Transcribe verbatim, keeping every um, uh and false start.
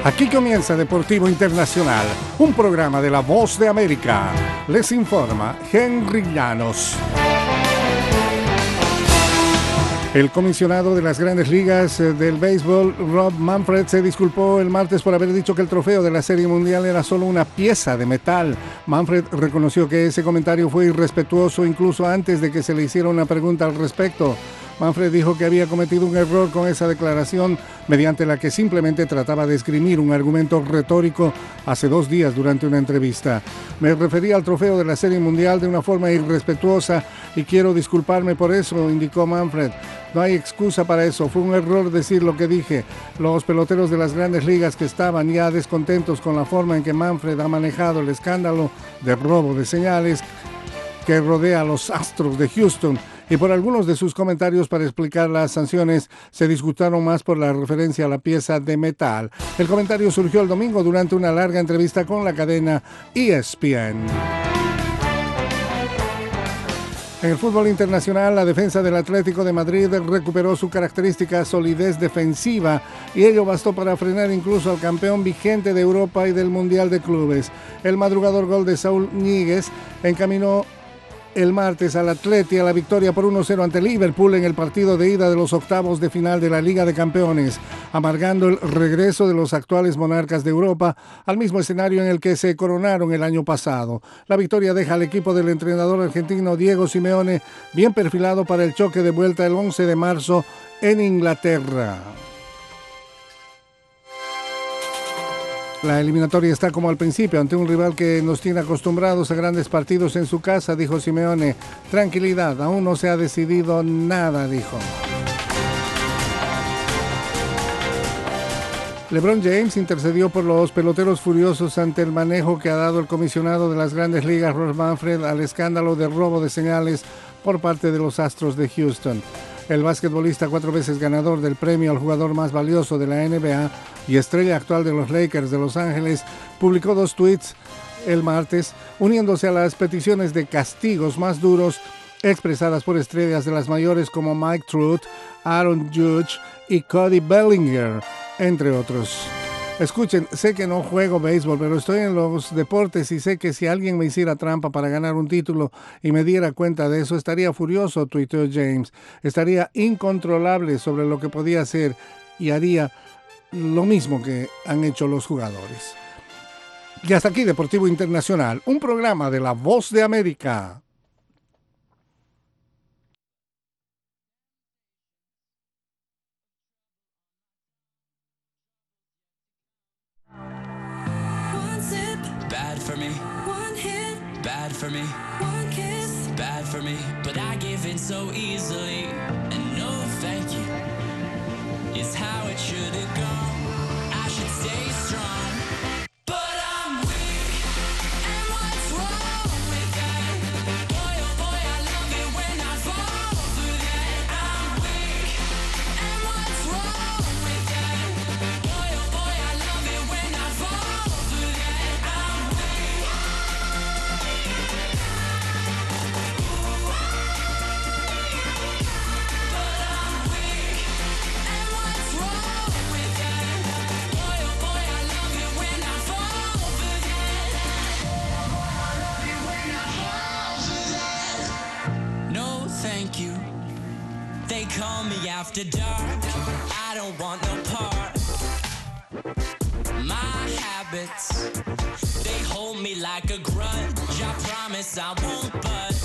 Aquí comienza Deportivo Internacional, un programa de La Voz de América. Les informa Henry Llanos. El comisionado de las Grandes Ligas del Béisbol, Rob Manfred, se disculpó el martes por haber dicho que el trofeo de la Serie Mundial era solo una pieza de metal. Manfred reconoció que ese comentario fue irrespetuoso incluso antes de que se le hiciera una pregunta al respecto. Manfred dijo que había cometido un error con esa declaración, mediante la que simplemente trataba de esgrimir un argumento retórico hace dos días durante una entrevista. Me refería al trofeo de la Serie Mundial de una forma irrespetuosa y quiero disculparme por eso, indicó Manfred. No hay excusa para eso, fue un error decir lo que dije. Los peloteros de las Grandes Ligas que estaban ya descontentos con la forma en que Manfred ha manejado el escándalo de robo de señales que rodea a los Astros de Houston, y por algunos de sus comentarios para explicar las sanciones se discutieron más por la referencia a la pieza de metal. El comentario surgió el domingo durante una larga entrevista con la cadena E S P N. En el fútbol internacional, la defensa del Atlético de Madrid recuperó su característica solidez defensiva y ello bastó para frenar incluso al campeón vigente de Europa y del Mundial de Clubes. El madrugador gol de Saúl Ñíguez encaminó el martes al Atleti a la victoria por uno cero ante Liverpool en el partido de ida de los octavos de final de la Liga de Campeones, amargando el regreso de los actuales monarcas de Europa al mismo escenario en el que se coronaron el año pasado. La victoria deja al equipo del entrenador argentino Diego Simeone bien perfilado para el choque de vuelta el once de marzo en Inglaterra. La eliminatoria está como al principio, ante un rival que nos tiene acostumbrados a grandes partidos en su casa, dijo Simeone. Tranquilidad, aún no se ha decidido nada, dijo. LeBron James intercedió por los peloteros furiosos ante el manejo que ha dado el comisionado de las Grandes Ligas, Rob Manfred, al escándalo de robo de señales por parte de los Astros de Houston. El basquetbolista, cuatro veces ganador del premio al jugador más valioso de la N B A y estrella actual de los Lakers de Los Ángeles, publicó dos tweets el martes, uniéndose a las peticiones de castigos más duros expresadas por estrellas de las mayores como Mike Trout, Aaron Judge y Cody Bellinger, entre otros. Escuchen, sé que no juego béisbol, pero estoy en los deportes y sé que si alguien me hiciera trampa para ganar un título y me diera cuenta de eso, estaría furioso, tuiteó James. Estaría incontrolable sobre lo que podía hacer y haría lo mismo que han hecho los jugadores. Y hasta aquí Deportivo Internacional, un programa de La Voz de América. Bad for me, one hit, bad for me, one kiss, bad for me, but I give in so easily, and no thank you, is how it should have gone, I should stay strong, but I'm weak, and what's wrong with that, boy oh boy I love it when I fall for that, I'm weak, and what's wrong with that, boy oh boy I love it when I fall for that. They call me after dark, I don't want no part. My habits, they hold me like a grudge. I promise I won't budge.